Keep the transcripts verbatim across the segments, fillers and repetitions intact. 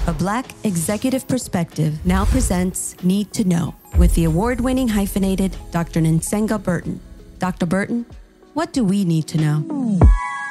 A Black Executive Perspective now presents Need to Know with the award-winning hyphenated Doctor Nsenga Burton. Doctor Burton, what do we need to know?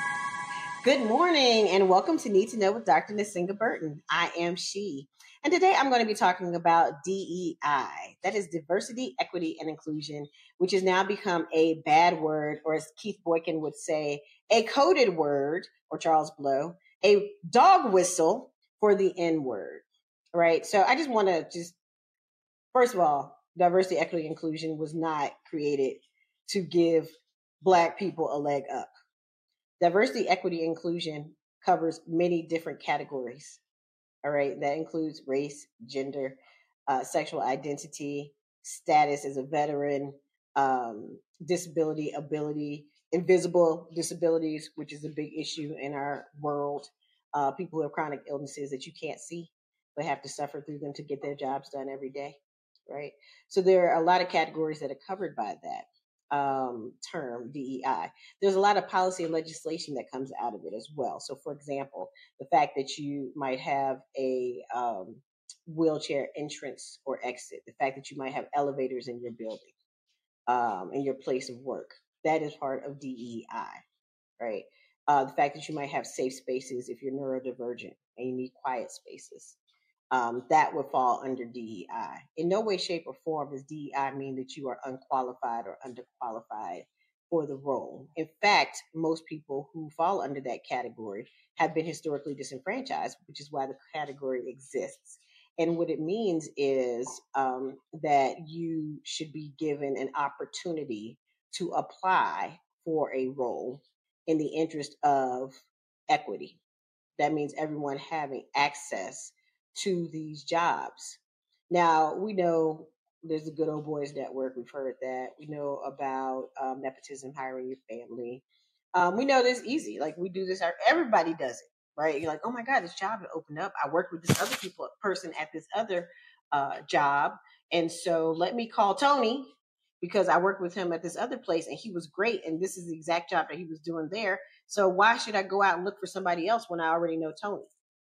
Good morning and welcome to Need to Know with Doctor Nsenga Burton. I am she. And today I'm going to be talking about D E I. That is diversity, equity, and inclusion, which has now become a bad word, or as Keith Boykin would say, a coded word, or Charles Blow, a dog whistle for the N word, right? So I just want to just, first of all, diversity, equity, inclusion was not created to give Black people a leg up. Diversity, equity, inclusion covers many different categories, all right? That includes race, gender, uh, sexual identity, status as a veteran, um, disability, ability, invisible disabilities, which is a big issue in our world. Uh, people who have chronic illnesses that you can't see, but have to suffer through them to get their jobs done every day, right? So there are a lot of categories that are covered by that um, term, D E I. There's a lot of policy and legislation that comes out of it as well. So for example, the fact that you might have a um, wheelchair entrance or exit, the fact that you might have elevators in your building, um, in your place of work, that is part of D E I, right? Uh, the fact that you might have safe spaces if you're neurodivergent and you need quiet spaces, um, that would fall under D E I. In no way, shape, or form does D E I mean that you are unqualified or underqualified for the role. In fact, most people who fall under that category have been historically disenfranchised, which is why the category exists. And what it means is um, that you should be given an opportunity to apply for a role in the interest of equity. That means everyone having access to these jobs. Now, we know there's the Good Old Boys Network. We've heard that. We know about um, nepotism, hiring your family. Um, we know this easy. Like we do this, everybody does it, right? You're like, oh my God, this job will open up. I worked with this other people, person at this other uh, job. And so let me call Tony because I worked with him at this other place and he was great. And this is the exact job that he was doing there. So why should I go out and look for somebody else when I already know Tony?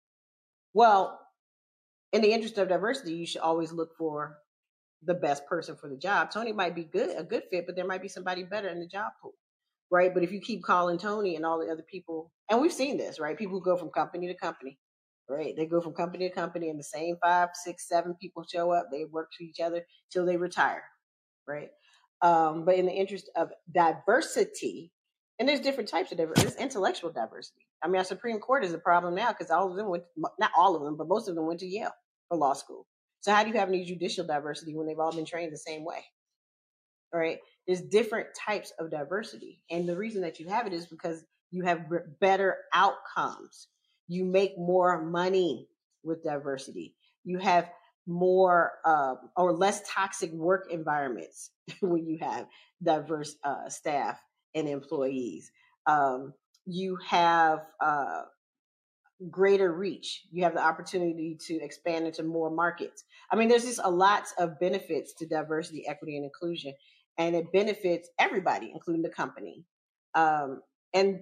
Well, in the interest of diversity, you should always look for the best person for the job. Tony might be good, a good fit, but there might be somebody better in the job pool, right? But if you keep calling Tony and all the other people, and we've seen this, right? People go from company to company, right? They go from company to company and the same five, six, seven people show up. They work for each other till they retire, right? Um, but in the interest of diversity, and there's different types of diversity. There's intellectual diversity. I mean, our Supreme Court is a problem now because all of them went, not all of them, but most of them went to Yale for law school. So how do you have any judicial diversity when they've all been trained the same way? All right. There's different types of diversity. And the reason that you have it is because you have better outcomes. You make more money with diversity. You have more uh, or less toxic work environments when you have diverse uh, staff and employees. Um, you have uh, greater reach. You have the opportunity to expand into more markets. I mean, there's just a lot of benefits to diversity, equity, and inclusion, and it benefits everybody, including the company. Um, and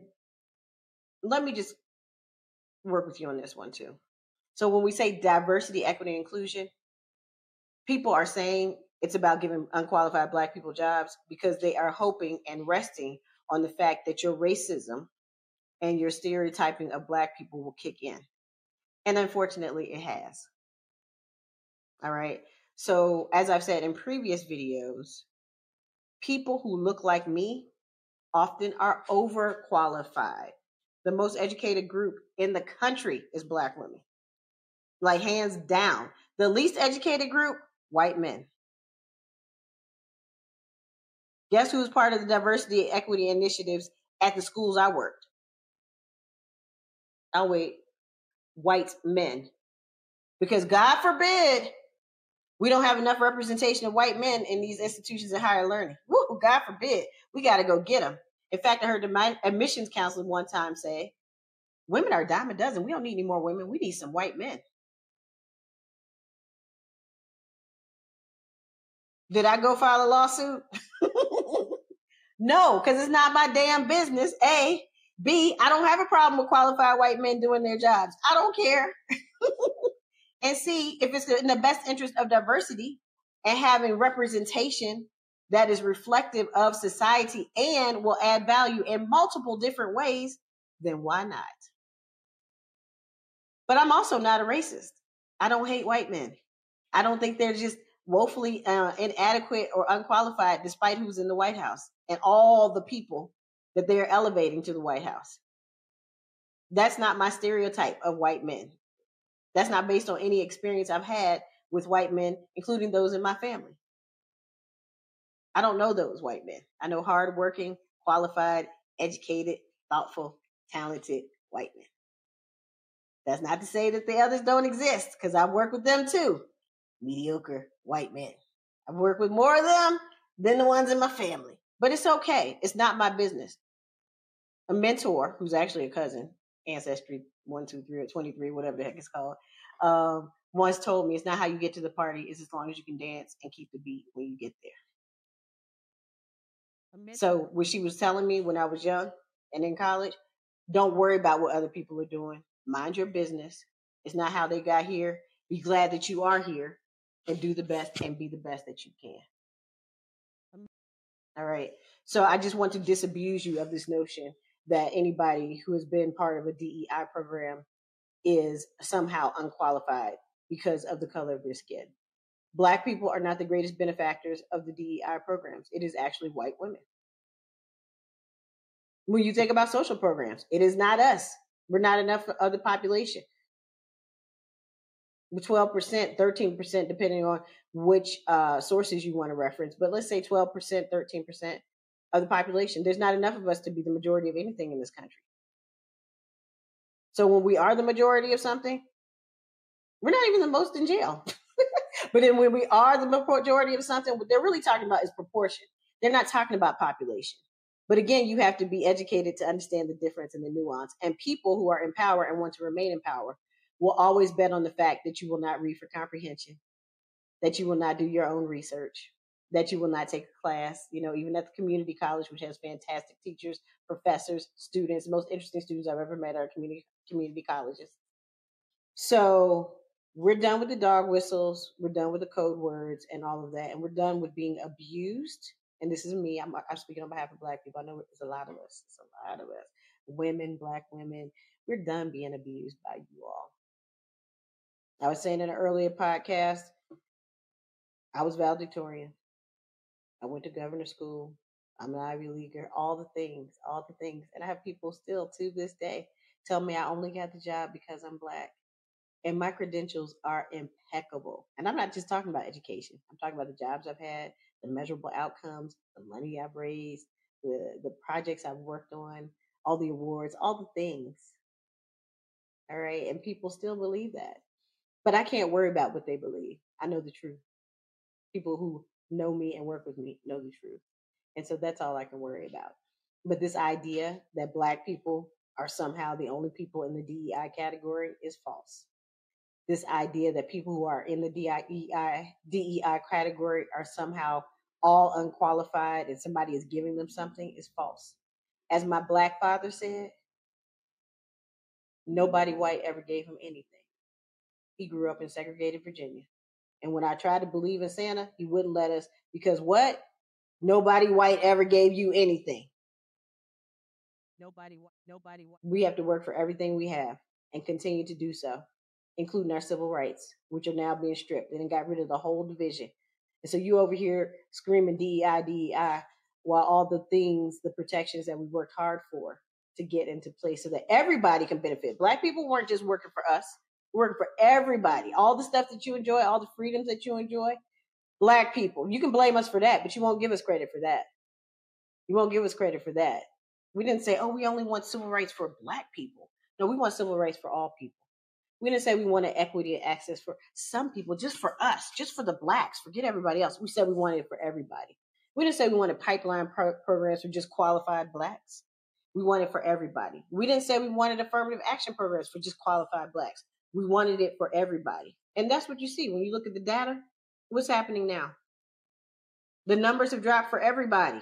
let me just work with you on this one too. So when we say diversity, equity, and inclusion, people are saying it's about giving unqualified Black people jobs because they are hoping and resting on the fact that your racism and your stereotyping of Black people will kick in. And unfortunately, it has. All right. So as I've said in previous videos, people who look like me often are overqualified. The most educated group in the country is Black women. Like hands down. The least educated group, white men. Guess who's part of the diversity and equity initiatives at the schools I worked? I'll wait. White men. Because God forbid we don't have enough representation of white men in these institutions of higher learning. Woo, God forbid. We got to go get them. In fact, I heard the admissions counselor one time say, women are a dime a dozen. We don't need any more women. We need some white men. Did I go file a lawsuit? No, because it's not my damn business. A. B. I don't have a problem with qualified white men doing their jobs. I don't care. and see if it's in the best interest of diversity and having representation that is reflective of society and will add value in multiple different ways, then why not? But I'm also not a racist. I don't hate white men. I don't think they're just woefully uh, inadequate or unqualified despite who's in the White House and all the people that they're elevating to the White House. That's not my stereotype of white men. That's not based on any experience I've had with white men, including those in my family. I don't know those white men. I know hardworking, qualified, educated, thoughtful, talented white men. That's not to say that the others don't exist, because I've worked with them too. Mediocre white men. I've worked with more of them than the ones in my family. But it's okay. It's not my business. A mentor, who's actually a cousin, Ancestry one, two, three, or twenty-three, whatever the heck it's called, um, once told me it's not how you get to the party, it's as long as you can dance and keep the beat when you get there. So what she was telling me when I was young and in college, don't worry about what other people are doing. Mind your business. It's not how they got here. Be glad that you are here and do the best and be the best that you can. All right. So I just want to disabuse you of this notion that anybody who has been part of a D E I program is somehow unqualified because of the color of their skin. Black people are not the greatest benefactors of the D E I programs. It is actually white women. When you think about social programs, it is not us. We're not enough for other population. twelve percent, thirteen percent, depending on which uh, sources you want to reference. But let's say twelve percent, thirteen percent of the population. There's not enough of us to be the majority of anything in this country. So when we are the majority of something, we're not even the most in jail. But then when we are the majority of something, what they're really talking about is proportion. They're not talking about population. But again, you have to be educated to understand the difference and the nuance. And people who are in power and want to remain in power will always bet on the fact that you will not read for comprehension, that you will not do your own research, that you will not take a class, you know, even at the community college, which has fantastic teachers, professors, students. The most interesting students I've ever met are community community colleges. So we're done with the dog whistles. We're done with the code words and all of that. And we're done with being abused. And this is me. I'm, I'm speaking on behalf of Black people. I know it's a lot of us. It's a lot of us. Women, Black women. We're done being abused by you all. I was saying in an earlier podcast, I was valedictorian. I went to governor school. I'm an Ivy Leaguer. All the things, all the things. And I have people still to this day tell me I only got the job because I'm Black. And my credentials are impeccable. And I'm not just talking about education. I'm talking about the jobs I've had, the measurable outcomes, the money I've raised, the, the projects I've worked on, all the awards, all the things. All right. And people still believe that. But I can't worry about what they believe. I know the truth. People who know me and work with me know the truth. And so that's all I can worry about. But this idea that Black people are somehow the only people in the D E I category is false. This idea that people who are in the D E I, D E I category are somehow all unqualified and somebody is giving them something is false. As my Black father said, nobody white ever gave him anything. He grew up in segregated Virginia. And when I tried to believe in Santa, he wouldn't let us because what? Nobody white ever gave you anything. Nobody, nobody. We have to work for everything we have and continue to do so, including our civil rights, which are now being stripped and got rid of the whole division. And so you over here screaming D E I, D E I, while all the things, the protections that we worked hard for to get into place so that everybody can benefit. Black people weren't just working for us. We're working for everybody. All the stuff that you enjoy, all the freedoms that you enjoy, Black people. You can blame us for that, but you won't give us credit for that. You won't give us credit for that. We didn't say, oh, we only want civil rights for Black people. No, we want civil rights for all people. We didn't say we wanted equity and access for some people, just for us, just for the Blacks. Forget everybody else. We said we wanted it for everybody. We didn't say we wanted pipeline pro- programs for just qualified Blacks. We wanted it for everybody. We didn't say we wanted affirmative action programs for just qualified Blacks. We wanted it for everybody. And that's what you see when you look at the data. What's happening now? The numbers have dropped for everybody.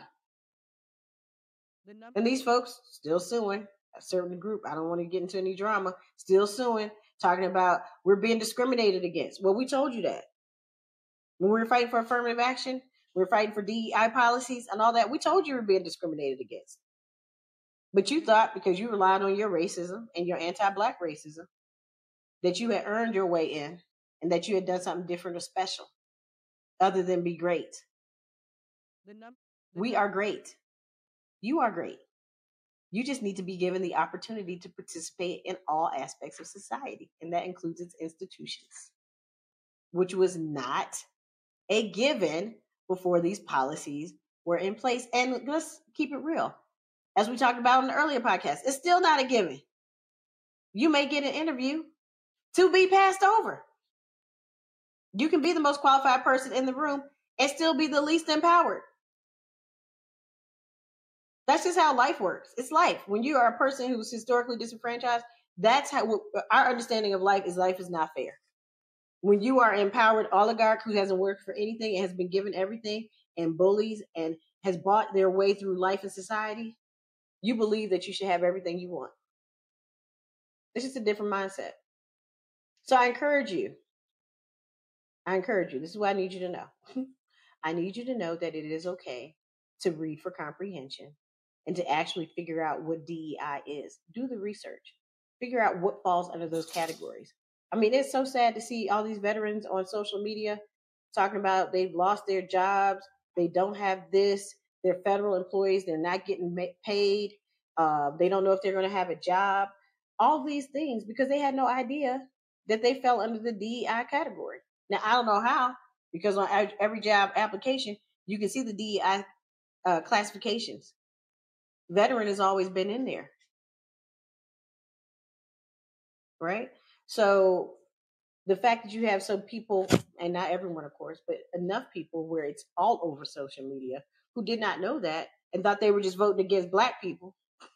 The and these folks still suing a certain group. I don't want to get into any drama. Still suing talking about we're being discriminated against. Well, we told you that. When we were fighting for affirmative action, we were fighting for D E I policies and all that. We told you we were being discriminated against. But you thought because you relied on your racism and your anti-Black racism that you had earned your way in and that you had done something different or special other than be great. The num- the we num- are great. You are great. You just need to be given the opportunity to participate in all aspects of society, and that includes its institutions, which was not a given before these policies were in place. And let's keep it real. As we talked about in the earlier podcast, it's still not a given. You may get an interview to be passed over. You can be the most qualified person in the room and still be the least empowered. That's just how life works. It's life. When you are a person who's historically disenfranchised, that's how our understanding of life is. Life is not fair. When you are an empowered oligarch who hasn't worked for anything and has been given everything and bullies and has bought their way through life and society, you believe that you should have everything you want. It's just a different mindset. So I encourage you. I encourage you. This is what I need you to know. I need you to know that it is okay to read for comprehension and to actually figure out what D E I is. Do the research. Figure out what falls under those categories. I mean, it's so sad to see all these veterans on social media talking about they've lost their jobs. They don't have this. They're federal employees. They're not getting paid. Uh, they don't know if they're going to have a job. All these things because they had no idea that they fell under the D E I category. Now, I don't know how, because on every job application, you can see the D E I uh, classifications. Veteran has always been in there. Right? So the fact that you have some people, and not everyone, of course, but enough people where it's all over social media who did not know that and thought they were just voting against Black people.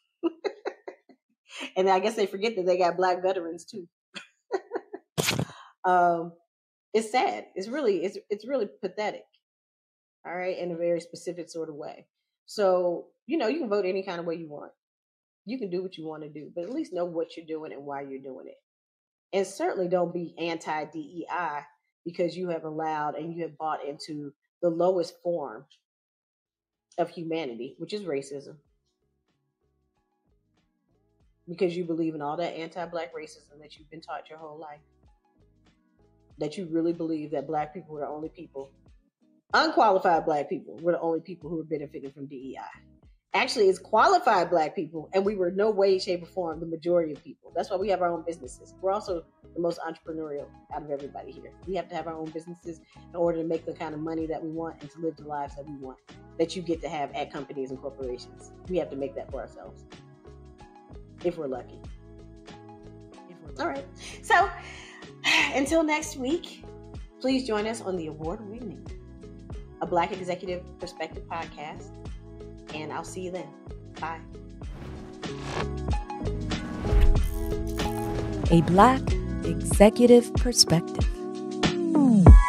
And I guess they forget that they got Black veterans too. um, it's sad. It's really, it's it's really pathetic. All right, in a very specific sort of way. So, you know, you can vote any kind of way you want. You can do what you want to do, but at least know what you're doing and why you're doing it. And certainly don't be anti-D E I because you have allowed and you have bought into the lowest form of humanity, which is racism. Because you believe in all that anti-Black racism that you've been taught your whole life. That you really believe that Black people were the only people, unqualified Black people were the only people who were benefiting from D E I. Actually, it's qualified Black people, and we were no way, shape, or form the majority of people. That's why we have our own businesses. We're also the most entrepreneurial out of everybody here. We have to have our own businesses in order to make the kind of money that we want and to live the lives that we want, that you get to have at companies and corporations. We have to make that for ourselves, if we're lucky. If we're lucky. All right. So, until next week, please join us on the award-winning A Black Executive Perspective podcast. And I'll see you then. Bye. A Black Executive Perspective.